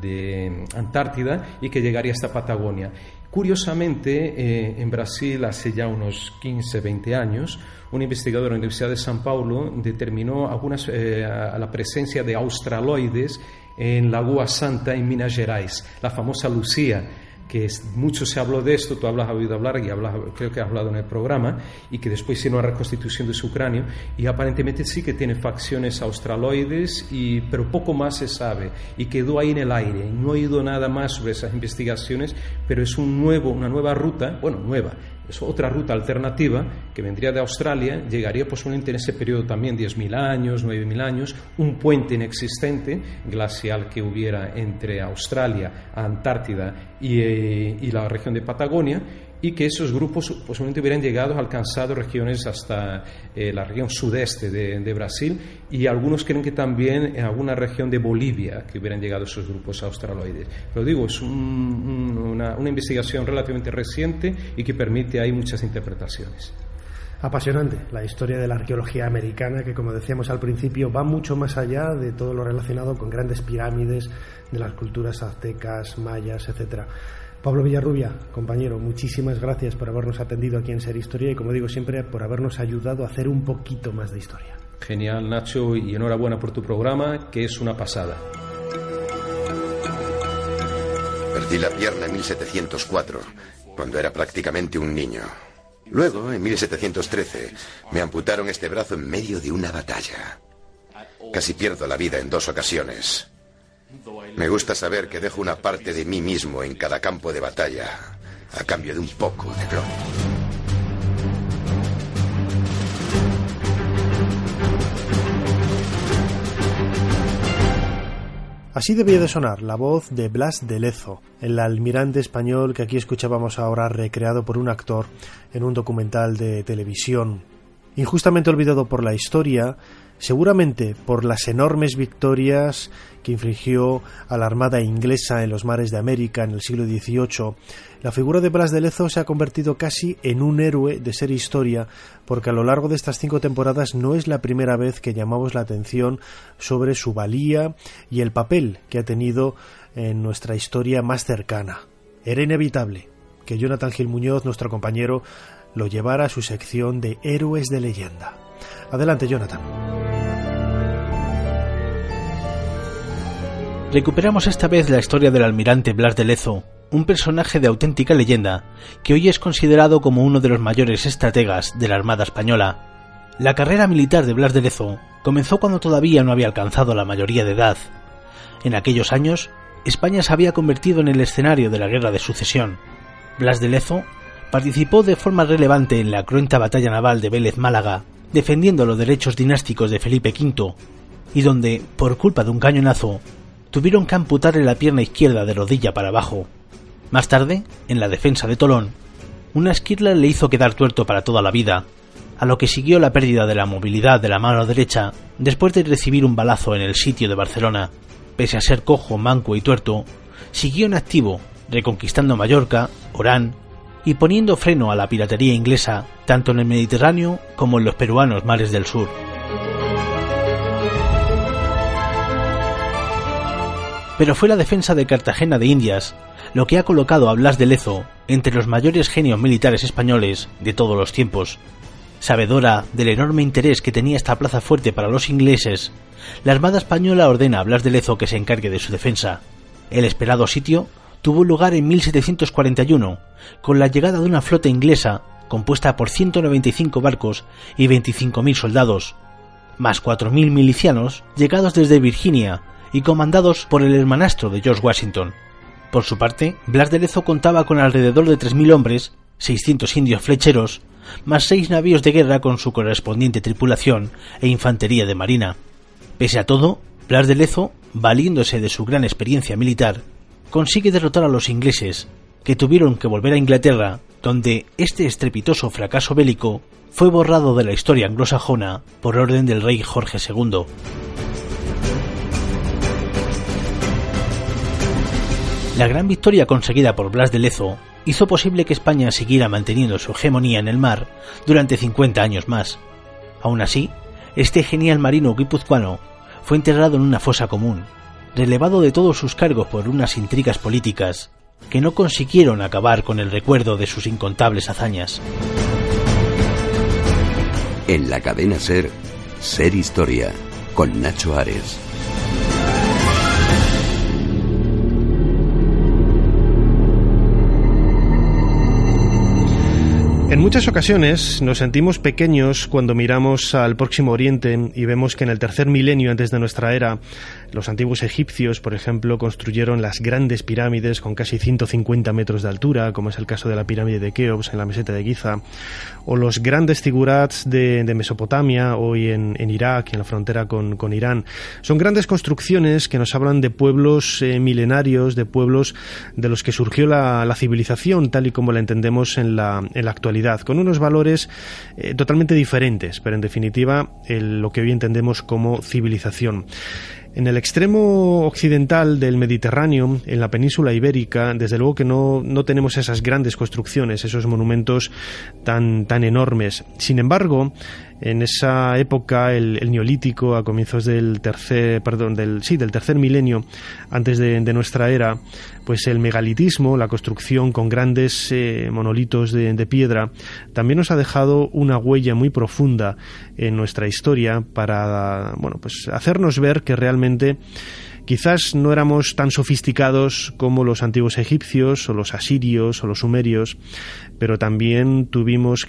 Antártida, y que llegaría hasta Patagonia. Curiosamente, en Brasil, hace ya unos 15-20 años, un investigador de la Universidad de São Paulo determinó la presencia de australoides en Lagoa Santa, en Minas Gerais, la famosa Lucía, que mucho se habló de esto, tú has oído hablar, y creo que has hablado en el programa, y que después hicieron una reconstitución de su cráneo, y aparentemente sí que tiene facciones australoides, pero poco más se sabe, y quedó ahí en el aire. No he oído nada más sobre esas investigaciones, pero es una nueva ruta, es otra ruta alternativa que vendría de Australia, llegaría posiblemente en ese periodo también 10.000 años, 9.000 años, un puente inexistente glacial que hubiera entre Australia, Antártida y la región de Patagonia, y que esos grupos posiblemente hubieran alcanzado regiones hasta la región sudeste de Brasil, y algunos creen que también en alguna región de Bolivia que hubieran llegado esos grupos australoides. Pero digo, es una investigación relativamente reciente y que permite ahí muchas interpretaciones. Apasionante la historia de la arqueología americana, que, como decíamos al principio, va mucho más allá de todo lo relacionado con grandes pirámides de las culturas aztecas, mayas, etcétera. Pablo Villarrubia, compañero, muchísimas gracias por habernos atendido aquí en Ser Historia y, como digo siempre, por habernos ayudado a hacer un poquito más de historia. Genial, Nacho, y enhorabuena por tu programa, que es una pasada. Perdí la pierna en 1704, cuando era prácticamente un niño. Luego, en 1713, me amputaron este brazo en medio de una batalla. Casi pierdo la vida en 2 ocasiones. Me gusta saber que dejo una parte de mí mismo en cada campo de batalla, a cambio de un poco de gloria. Así debía de sonar la voz de Blas de Lezo, el almirante español que aquí escuchábamos ahora, recreado por un actor en un documental de televisión. Injustamente olvidado por la historia, seguramente por las enormes victorias que infligió a la Armada inglesa en los mares de América en el siglo XVIII, la figura de Blas de Lezo se ha convertido casi en un héroe de Ser Historia, porque a lo largo de estas 5 temporadas no es la primera vez que llamamos la atención sobre su valía y el papel que ha tenido en nuestra historia más cercana. Era inevitable que Jonathan Gil Muñoz, nuestro compañero, lo llevara a su sección de Héroes de Leyenda. Adelante, Jonathan. Recuperamos esta vez la historia del almirante Blas de Lezo, un personaje de auténtica leyenda, que hoy es considerado como uno de los mayores estrategas de la Armada Española. La carrera militar de Blas de Lezo comenzó cuando todavía no había alcanzado la mayoría de edad. En aquellos años, España se había convertido en el escenario de la Guerra de Sucesión. Blas de Lezo participó de forma relevante en la cruenta batalla naval de Vélez Málaga, defendiendo los derechos dinásticos de Felipe V, y donde, por culpa de un cañonazo, tuvieron que amputarle la pierna izquierda de rodilla para abajo. Más tarde, en la defensa de Tolón, una esquirla le hizo quedar tuerto para toda la vida, a lo que siguió la pérdida de la movilidad de la mano derecha después de recibir un balazo en el sitio de Barcelona. Pese a ser cojo, manco y tuerto, siguió en activo, reconquistando Mallorca, Orán y poniendo freno a la piratería inglesa tanto en el Mediterráneo como en los peruanos mares del sur. Pero fue la defensa de Cartagena de Indias lo que ha colocado a Blas de Lezo entre los mayores genios militares españoles de todos los tiempos. Sabedora del enorme interés que tenía esta plaza fuerte para los ingleses, la Armada Española ordena a Blas de Lezo que se encargue de su defensa. El esperado sitio tuvo lugar en 1741, con la llegada de una flota inglesa compuesta por 195 barcos y 25.000 soldados, más 4.000 milicianos llegados desde Virginia y comandados por el hermanastro de George Washington. Por su parte, Blas de Lezo contaba con alrededor de 3.000 hombres, 600 indios flecheros, más 6 navíos de guerra con su correspondiente tripulación e infantería de marina. Pese a todo, Blas de Lezo, valiéndose de su gran experiencia militar, consigue derrotar a los ingleses, que tuvieron que volver a Inglaterra, donde este estrepitoso fracaso bélico fue borrado de la historia anglosajona por orden del rey Jorge II. La gran victoria conseguida por Blas de Lezo hizo posible que España siguiera manteniendo su hegemonía en el mar durante 50 años más. Aún así, este genial marino guipuzcoano fue enterrado en una fosa común, relevado de todos sus cargos por unas intrigas políticas que no consiguieron acabar con el recuerdo de sus incontables hazañas. En la cadena SER, Ser Historia, con Nacho Ares. En muchas ocasiones nos sentimos pequeños cuando miramos al Próximo Oriente y vemos que en el tercer milenio antes de nuestra era, los antiguos egipcios, por ejemplo, construyeron las grandes pirámides con casi 150 metros de altura, como es el caso de la pirámide de Keops en la meseta de Giza, o los grandes zigurats de Mesopotamia, hoy en Irak y en la frontera con Irán. Son grandes construcciones que nos hablan de pueblos milenarios, de pueblos de los que surgió la civilización, tal y como la entendemos en la actualidad, con unos valores totalmente diferentes, pero en definitiva lo que hoy entendemos como civilización. En el extremo occidental del Mediterráneo, en la península ibérica, desde luego que no tenemos esas grandes construcciones, esos monumentos tan enormes. Sin embargo, en esa época, el Neolítico, a comienzos del tercer milenio antes de nuestra era, pues el megalitismo, la construcción con grandes monolitos de piedra, también nos ha dejado una huella muy profunda en nuestra historia para, pues hacernos ver que realmente quizás no éramos tan sofisticados como los antiguos egipcios o los asirios o los sumerios, pero también tuvimos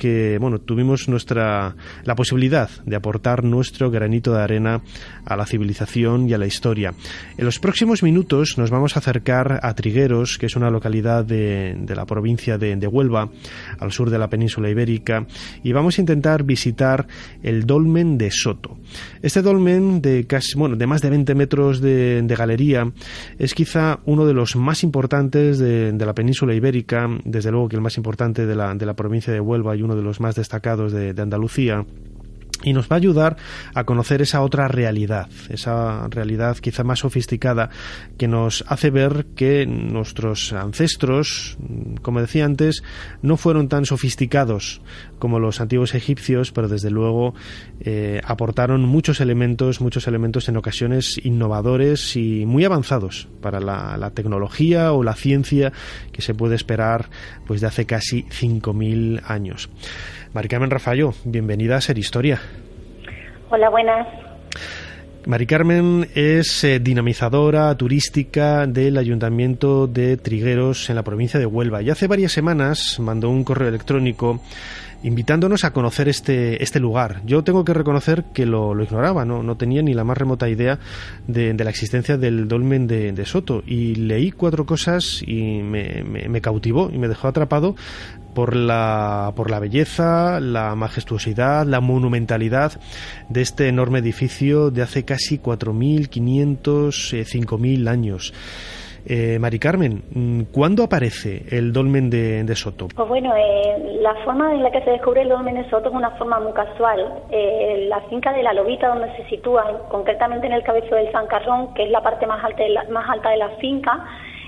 la posibilidad de aportar nuestro granito de arena a la civilización y a la historia. En los próximos minutos nos vamos a acercar a Trigueros, que es una localidad de la provincia de Huelva, al sur de la península ibérica, y vamos a intentar visitar el dolmen de Soto. Este dolmen de más de 20 metros de galería es quizá uno de los más importantes de la península ibérica, desde luego que el más importante de la provincia de Huelva y uno de los más destacados de Andalucía. Y nos va a ayudar a conocer esa otra realidad, esa realidad quizá más sofisticada, que nos hace ver que nuestros ancestros, como decía antes, no fueron tan sofisticados como los antiguos egipcios, pero desde luego aportaron muchos elementos en ocasiones innovadores y muy avanzados para la tecnología o la ciencia que se puede esperar pues de hace casi 5.000 años. Mari Carmen Rafallo, bienvenida a Ser Historia. Hola, buenas. Mari Carmen es dinamizadora turística del Ayuntamiento de Trigueros en la provincia de Huelva y hace varias semanas mandó un correo electrónico invitándonos a conocer este lugar. Yo tengo que reconocer que lo ignoraba, no tenía ni la más remota idea de la existencia del dolmen de Soto, y leí 4 cosas y me cautivó y me dejó atrapado por la belleza, la majestuosidad, la monumentalidad de este enorme edificio de hace casi 4.500, 5.000 años. Mari Carmen, ¿cuándo aparece el dolmen de Soto? Pues bueno, la forma en la que se descubre el dolmen de Soto es una forma muy casual. La finca de la Lobita, donde se sitúa, concretamente en el Cabezo del Zancarrón, que es la parte más alta de la finca,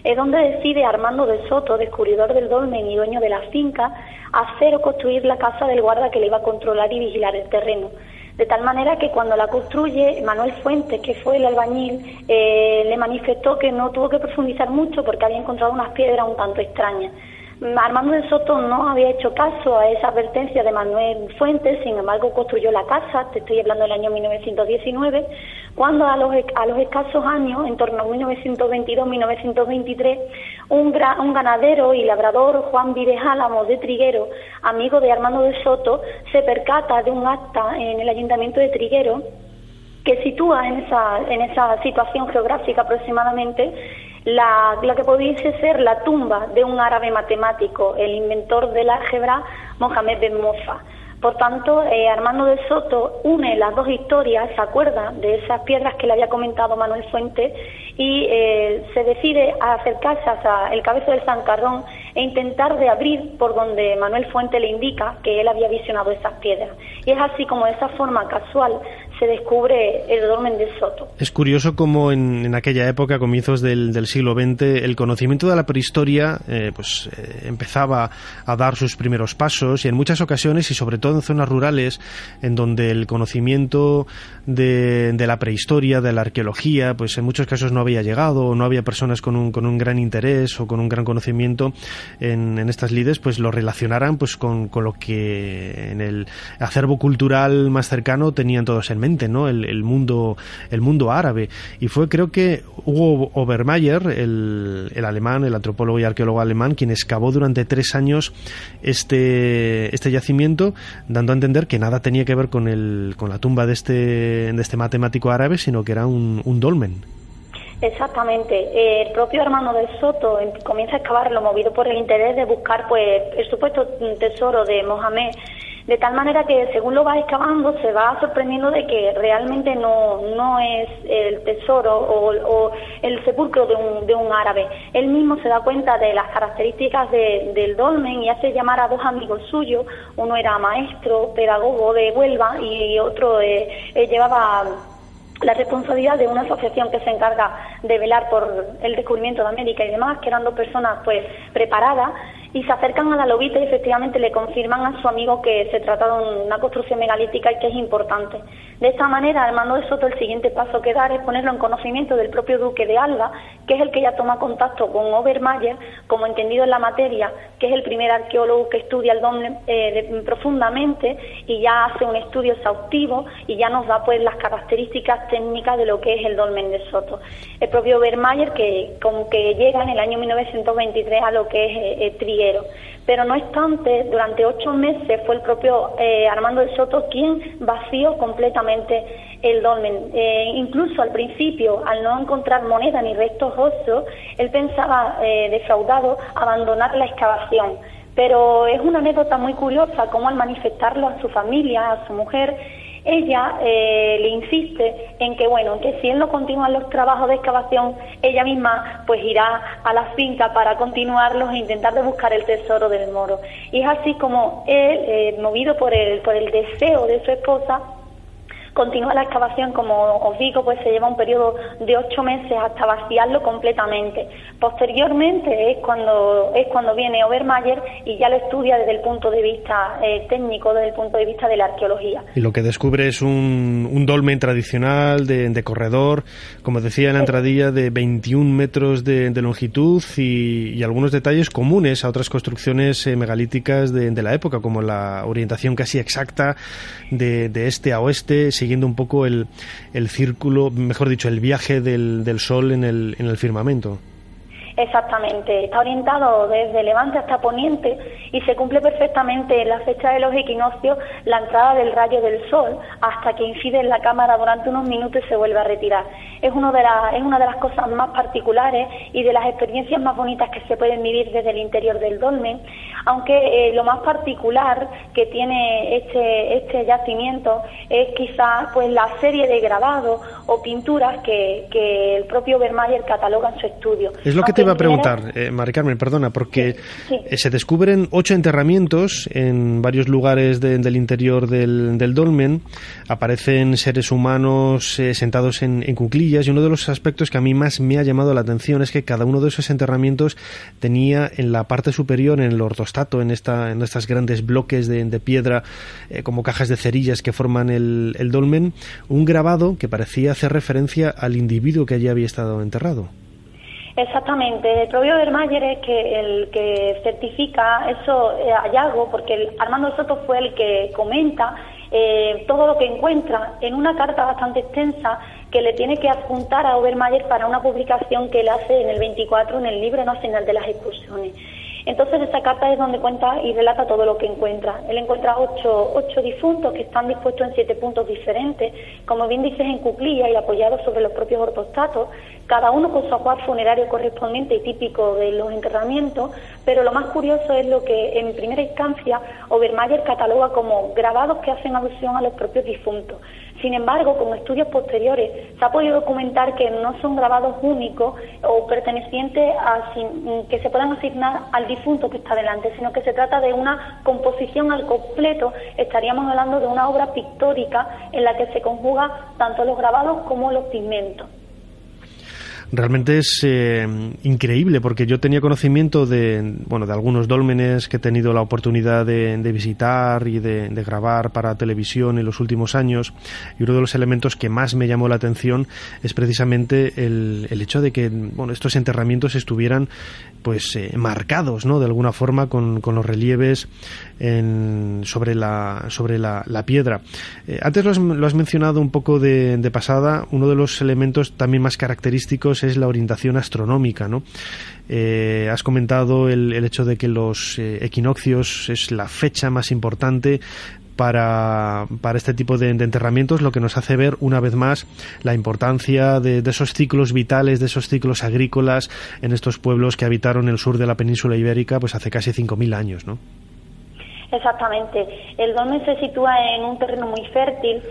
es donde decide Armando de Soto, descubridor del dolmen y dueño de la finca, hacer o construir la casa del guarda que le iba a controlar y vigilar el terreno. De tal manera que cuando la construye, Manuel Fuentes, que fue el albañil, le manifestó que no tuvo que profundizar mucho porque había encontrado unas piedras un tanto extrañas. Armando de Soto no había hecho caso a esa advertencia de Manuel Fuentes, sin embargo construyó la casa, te estoy hablando del año 1919, cuando a los escasos años, en torno a 1922-1923, un ganadero y labrador, Juan Vives Álamos de Triguero, amigo de Armando de Soto, se percata de un acta en el ayuntamiento de Triguero que sitúa en esa situación geográfica aproximadamente la que pudiese ser la tumba de un árabe matemático, el inventor del álgebra Mohamed Ben Mofa. Por tanto, Armando de Soto une las dos historias, se acuerda de esas piedras que le había comentado Manuel Fuentes y se decide a acercarse hasta el Cabezo del Zancarrón e intentar de abrir por donde Manuel Fuentes le indica que él había visionado esas piedras. Y es así como de esa forma casual se descubre el dolmen de Soto. Es curioso cómo en aquella época, a comienzos del siglo XX, el conocimiento de la prehistoria empezaba a dar sus primeros pasos, y en muchas ocasiones, y sobre todo en zonas rurales, en donde el conocimiento de la prehistoria, de la arqueología, pues en muchos casos no había llegado, o no había personas con un gran interés o con un gran conocimiento en estas lides, pues lo relacionaran pues con lo que en el acervo cultural más cercano tenían todos en mente, ¿no? El mundo árabe. Y fue, creo que Hugo Obermayer, el alemán, el antropólogo y arqueólogo alemán, quien excavó durante 3 años este yacimiento, dando a entender que nada tenía que ver con la tumba de este matemático árabe, sino que era un dolmen. Exactamente. El propio Armando de Soto comienza a excavarlo, movido por el interés de buscar pues el supuesto tesoro de Mohamed, de tal manera que según lo va excavando se va sorprendiendo de que realmente no es el tesoro o el sepulcro de un árabe. Él mismo se da cuenta de las características del dolmen y hace llamar a 2 amigos suyos. Uno era maestro, pedagogo de Huelva, y otro llevaba la responsabilidad de una asociación que se encarga de velar por el descubrimiento de América y demás, que eran 2 personas pues preparadas, y se acercan a la lobita y efectivamente le confirman a su amigo que se trata de una construcción megalítica y que es importante. De esta manera, Armando de Soto, el siguiente paso que dar es ponerlo en conocimiento del propio duque de Alba, que es el que ya toma contacto con Obermayer, como entendido en la materia, que es el primer arqueólogo que estudia el dolmen profundamente, y ya hace un estudio exhaustivo y ya nos da pues las características técnicas de lo que es el dolmen de Soto. El propio Obermayer que llega en el año 1923 a lo que es Triguero. Pero no obstante, durante 8 meses fue el propio Armando de Soto quien vació completamente el dolmen. Incluso al principio, al no encontrar moneda ni restos óseos, él pensaba, defraudado, abandonar la excavación. Pero es una anécdota muy curiosa cómo, al manifestarlo a su familia, a su mujer, ella le insiste en que si él no continúa los trabajos de excavación, ella misma pues irá a la finca para continuarlos e intentar de buscar el tesoro del moro. Y es así como él, movido por el deseo de su esposa, continúa la excavación. Como os digo, pues se lleva un periodo de 8 meses hasta vaciarlo completamente. Posteriormente es cuando viene Obermayer y ya lo estudia desde el punto de vista técnico, desde el punto de vista de la arqueología. Y lo que descubre es un dolmen tradicional de corredor, como decía en la entradilla, de 21 metros de longitud y algunos detalles comunes a otras construcciones megalíticas de la época, como la orientación casi exacta de este a oeste, siguiendo un poco el círculo, mejor dicho, el viaje del Sol en el firmamento. Exactamente, está orientado desde levante hasta poniente y se cumple perfectamente en la fecha de los equinoccios la entrada del rayo del sol, hasta que incide en la cámara durante unos minutos y se vuelve a retirar. Es una de las cosas más particulares y de las experiencias más bonitas que se pueden vivir desde el interior del dolmen, aunque lo más particular que tiene este yacimiento es quizás pues la serie de grabados o pinturas que el propio Obermayer cataloga en su estudio. Es lo que te te iba a preguntar, Mari Carmen, perdona, porque se descubren 8 enterramientos en varios lugares del interior del dolmen. Aparecen seres humanos sentados en cuclillas, y uno de los aspectos que a mí más me ha llamado la atención es que cada uno de esos enterramientos tenía en la parte superior, en el ortostato, en estas grandes bloques de piedra, como cajas de cerillas que forman el dolmen, un grabado que parecía hacer referencia al individuo que allí había estado enterrado. Exactamente, el propio Obermayr es el que certifica eso hallazgo, porque Armando Soto fue el que comenta todo lo que encuentra en una carta bastante extensa que le tiene que adjuntar a Obermayr para una publicación que él hace en el 24 en el libro Nacional de las Excursiones. Entonces esa carta es donde cuenta y relata todo lo que encuentra. Él encuentra 8 difuntos que están dispuestos en 7 puntos diferentes, como bien dices, en cuclillas y apoyados sobre los propios ortostatos, cada uno con su ajuar funerario correspondiente y típico de los enterramientos, pero lo más curioso es lo que en primera instancia Obermayr cataloga como grabados que hacen alusión a los propios difuntos. Sin embargo, con estudios posteriores se ha podido documentar que no son grabados únicos o pertenecientes que se puedan asignar al difunto que está delante, sino que se trata de una composición al completo. Estaríamos hablando de una obra pictórica en la que se conjuga tanto los grabados como los pigmentos. Realmente es increíble, porque yo tenía conocimiento de algunos dólmenes que he tenido la oportunidad de visitar y de grabar para televisión en los últimos años, y uno de los elementos que más me llamó la atención es precisamente el hecho de que estos enterramientos estuvieran marcados, ¿no?, de alguna forma con los relieves sobre la piedra. Antes lo has mencionado un poco de pasada. Uno de los elementos también más característicos es la orientación astronómica, ¿no? Has comentado el hecho de que los equinoccios es la fecha más importante para este tipo de enterramientos, lo que nos hace ver una vez más la importancia de esos ciclos vitales, de esos ciclos agrícolas en estos pueblos que habitaron el sur de la península ibérica hace casi 5.000 años, ¿no? Exactamente. El dolmen se sitúa en un terreno muy fértil,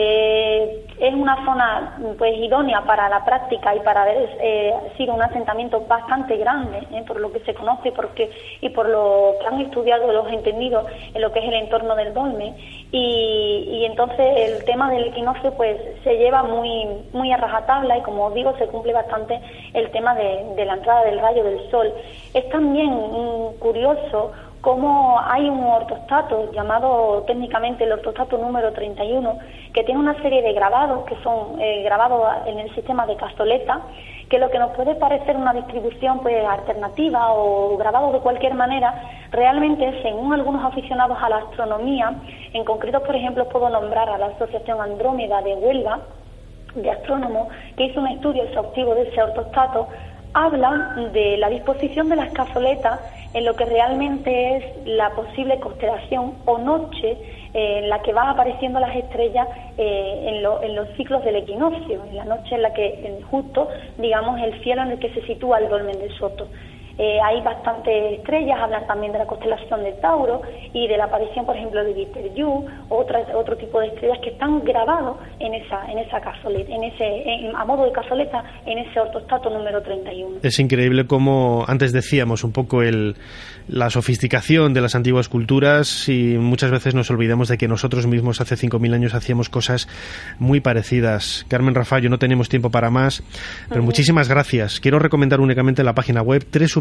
es una zona idónea para la práctica y para haber sido un asentamiento bastante grande, por lo que se conoce y por lo que han estudiado los entendidos en lo que es el entorno del dolmen, y entonces el tema del equinoccio se lleva muy a rajatabla, y como os digo, se cumple bastante el tema de la entrada del rayo del sol. Es también curioso cómo hay un ortostato llamado técnicamente el ortostato número 31, que tiene una serie de grabados que son grabados en el sistema de cazoleta, que lo que nos puede parecer una distribución alternativa o grabado de cualquier manera, realmente, según algunos aficionados a la astronomía, en concreto, por ejemplo, puedo nombrar a la Asociación Andrómeda de Huelva, de astrónomos, que hizo un estudio exhaustivo de ese ortostato, hablan de la disposición de las cazoletas en lo que realmente es la posible constelación o noche en la que van apareciendo las estrellas en los ciclos del equinoccio, en la noche en la que justo, digamos, el cielo en el que se sitúa el dolmen de Soto. Hay bastantes estrellas, hablan también de la constelación de Tauro y de la aparición, por ejemplo, de Betelgeuse, otro tipo de estrellas que están grabados en esa cazoleta, a modo de cazoleta, en ese ortostato número 31. Es increíble cómo antes decíamos un poco la sofisticación de las antiguas culturas, y muchas veces nos olvidamos de que nosotros mismos hace 5.000 años hacíamos cosas muy parecidas. Carmen Rafallo, no tenemos tiempo para más, pero muchísimas gracias. Quiero recomendar únicamente la página web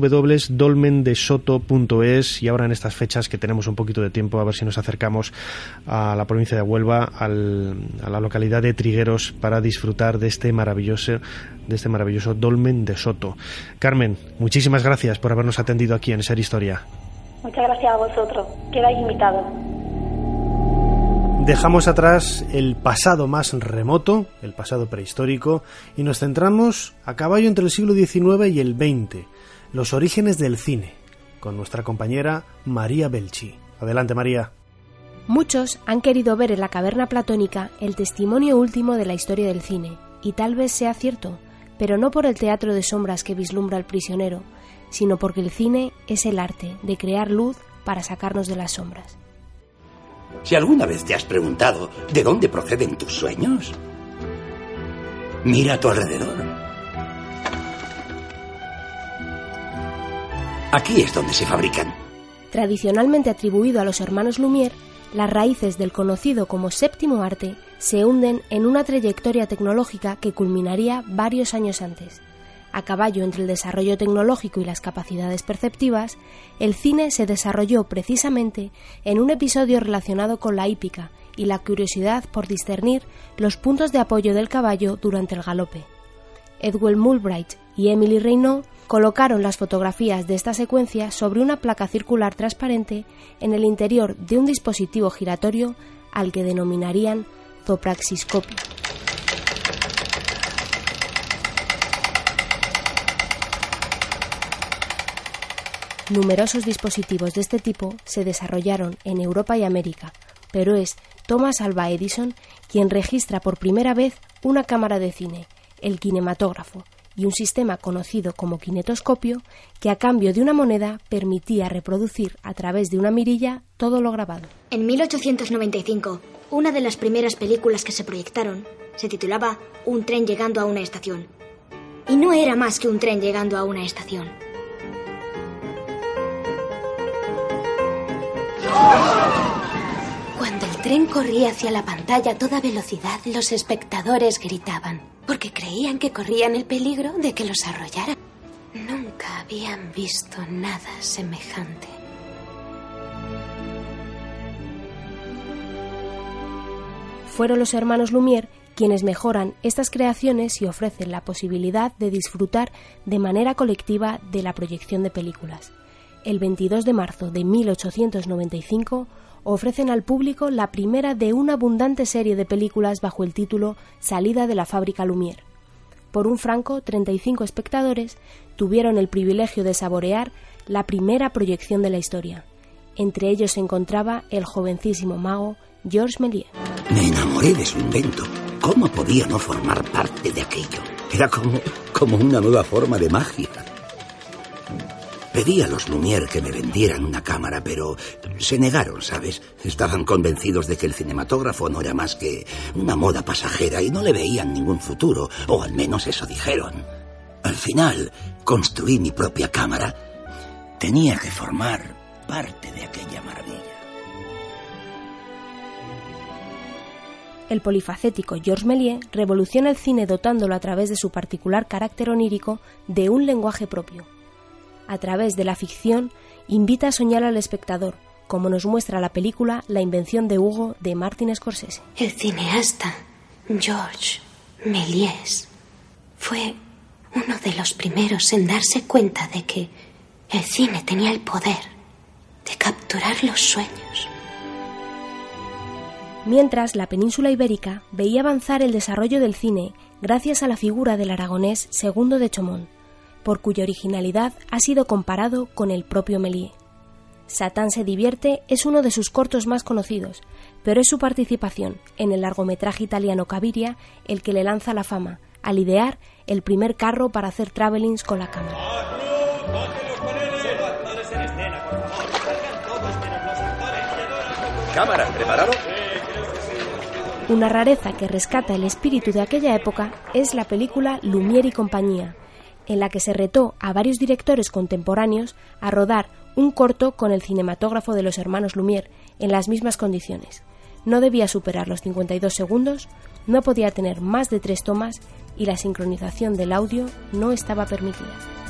www.dolmendesoto.es, y ahora en estas fechas que tenemos un poquito de tiempo, a ver si nos acercamos a la provincia de Huelva, a la localidad de Trigueros, para disfrutar de este maravilloso dolmen de Soto. Carmen, muchísimas gracias por habernos atendido aquí en Ser Historia. Muchas gracias a vosotros, quedáis invitados. Dejamos atrás el pasado más remoto, el pasado prehistórico, y nos centramos a caballo entre el siglo XIX y el XX, los orígenes del cine, con nuestra compañera María Belchi. Adelante, María. Muchos han querido ver en la caverna platónica el testimonio último de la historia del cine, y tal vez sea cierto, pero no por el teatro de sombras que vislumbra el prisionero, sino porque el cine es el arte de crear luz para sacarnos de las sombras. Si alguna vez te has preguntado de dónde proceden tus sueños, mira a tu alrededor. Aquí es donde se fabrican. Tradicionalmente atribuido a los hermanos Lumière, las raíces del conocido como séptimo arte se hunden en una trayectoria tecnológica que culminaría varios años antes. A caballo entre el desarrollo tecnológico y las capacidades perceptivas, el cine se desarrolló precisamente en un episodio relacionado con la hípica y la curiosidad por discernir los puntos de apoyo del caballo durante el galope. Edwin Mullbright y Emily Reynaud colocaron las fotografías de esta secuencia sobre una placa circular transparente en el interior de un dispositivo giratorio al que denominarían zopraxiscopio. Numerosos dispositivos de este tipo se desarrollaron en Europa y América, pero es Thomas Alva Edison quien registra por primera vez una cámara de cine, el kinematógrafo, y un sistema conocido como kinetoscopio que a cambio de una moneda permitía reproducir a través de una mirilla todo lo grabado. En 1895, una de las primeras películas que se proyectaron se titulaba Un tren llegando a una estación. Y no era más que un tren llegando a una estación. Cuando el tren corría hacia la pantalla a toda velocidad, los espectadores gritaban, porque creían que corrían el peligro de que los arrollara. Nunca habían visto nada semejante. Fueron los hermanos Lumière quienes mejoran estas creaciones y ofrecen la posibilidad de disfrutar de manera colectiva de la proyección de películas. El 22 de marzo de 1895 ofrecen al público la primera de una abundante serie de películas bajo el título Salida de la fábrica Lumière. Por un franco, 35 espectadores tuvieron el privilegio de saborear la primera proyección de la historia. Entre ellos se encontraba el jovencísimo mago Georges Méliès. Me enamoré de su invento. ¿Cómo podía no formar parte de aquello? Era como una nueva forma de magia. Pedí a los Lumière que me vendieran una cámara, pero se negaron, ¿sabes? Estaban convencidos de que el cinematógrafo no era más que una moda pasajera y no le veían ningún futuro, o al menos eso dijeron. Al final, construí mi propia cámara. Tenía que formar parte de aquella maravilla. El polifacético Georges Méliès revoluciona el cine dotándolo a través de su particular carácter onírico de un lenguaje propio. A través de la ficción, invita a soñar al espectador, como nos muestra la película La invención de Hugo de Martin Scorsese. El cineasta Georges Méliès fue uno de los primeros en darse cuenta de que el cine tenía el poder de capturar los sueños. Mientras, la península ibérica veía avanzar el desarrollo del cine gracias a la figura del aragonés Segundo de Chaumont, por cuya originalidad ha sido comparado con el propio Méliès. Satán se divierte es uno de sus cortos más conocidos, pero es su participación en el largometraje italiano Caviria el que le lanza la fama, al idear el primer carro para hacer travelings con la cámara. ¿Cámara? ¿Preparado? Una rareza que rescata el espíritu de aquella época es la película Lumière y compañía, en la que se retó a varios directores contemporáneos a rodar un corto con el cinematógrafo de los hermanos Lumière en las mismas condiciones. No debía superar los 52 segundos, no podía tener más de 3 tomas y la sincronización del audio no estaba permitida.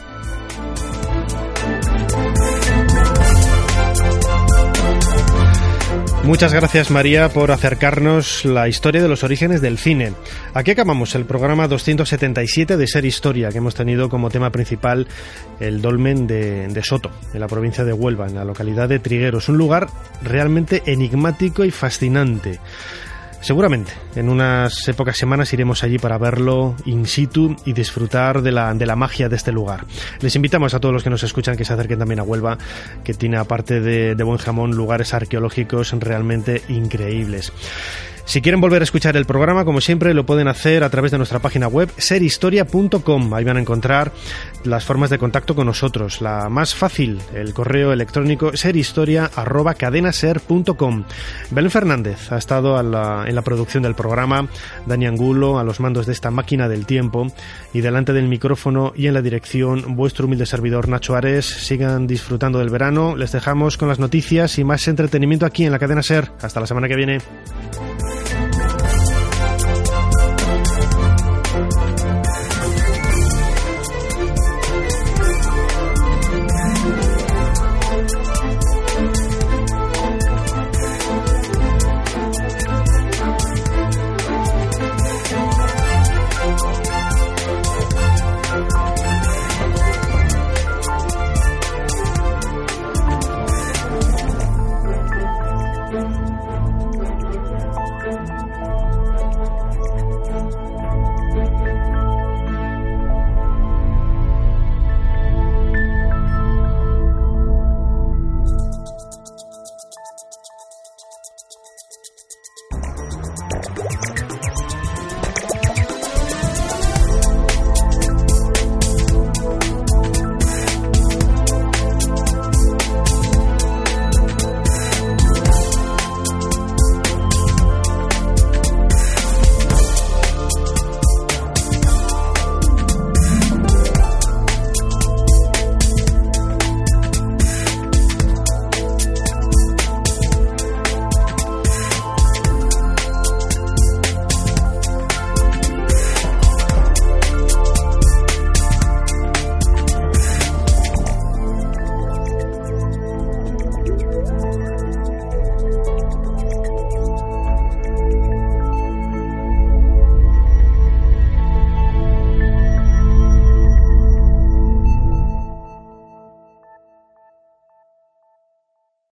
Muchas gracias, María, por acercarnos la historia de los orígenes del cine. Aquí acabamos el programa 277 de Ser Historia, que hemos tenido como tema principal el dolmen de Soto, en la provincia de Huelva, en la localidad de Trigueros. Un lugar realmente enigmático y fascinante. Seguramente en unas pocas semanas iremos allí para verlo in situ y disfrutar de la magia de este lugar. Les invitamos a todos los que nos escuchan que se acerquen también a Huelva, que tiene, aparte de buen jamón, lugares arqueológicos realmente increíbles. Si quieren volver a escuchar el programa, como siempre, lo pueden hacer a través de nuestra página web serhistoria.com. Ahí van a encontrar las formas de contacto con nosotros. La más fácil, el correo electrónico serhistoria@cadenaser.com. Belén Fernández ha estado en la producción del programa, Dani Angulo a los mandos de esta máquina del tiempo, y delante del micrófono y en la dirección vuestro humilde servidor Nacho Ares. Sigan disfrutando del verano. Les dejamos con las noticias y más entretenimiento aquí en la Cadena Ser. Hasta la semana que viene.